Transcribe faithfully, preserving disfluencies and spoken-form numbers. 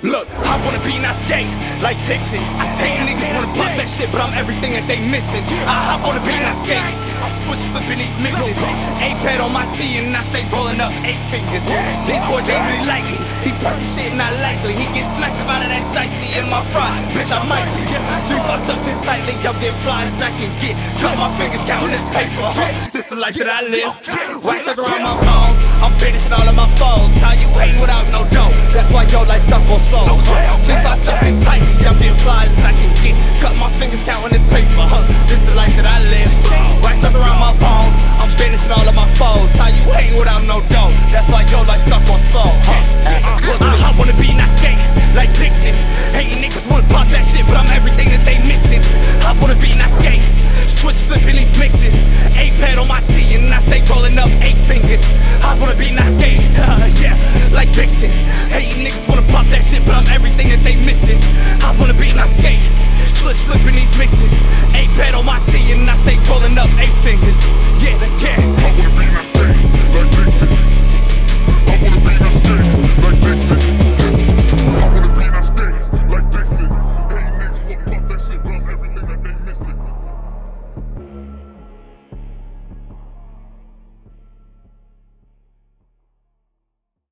Look, I wanna be not skate like Dixon. I skate niggas wanna pop that shit, but I'm everything that they missing. I hop on the beat, not skate. Switch flipping these mixes. Eight pad on my T and I stay rolling up eight fingers. These boys ain't really like me. He pussy shit not likely. He get smacked up out of that shiesty in my fry. Bitch, I might be. Three five tucked in tightly, I'm getting fly as I can get. Cut my fingers counting this paper. Huh? This the life that I live. Wax around my bones. I'm finishing all of my foes. How you hate without no dough? That's why your life stuck on soul. Three five tucked in tightly, I'm getting fly as I can get. Cut my fingers counting this paper. Huh? This the life that I live. Wax around my bones. I'm finishing all of my foes. How you hate without no dough? That's why your life stuck on soul. Huh? I wanna be not skate like Dixon. Hating niggas wanna pop that shit, but I'm everything that they missing. I wanna be not skate. Switch flipping these mixes. Eight pad on my T and I stay rolling up eight fingers. I wanna be not skate, yeah, like Dixon.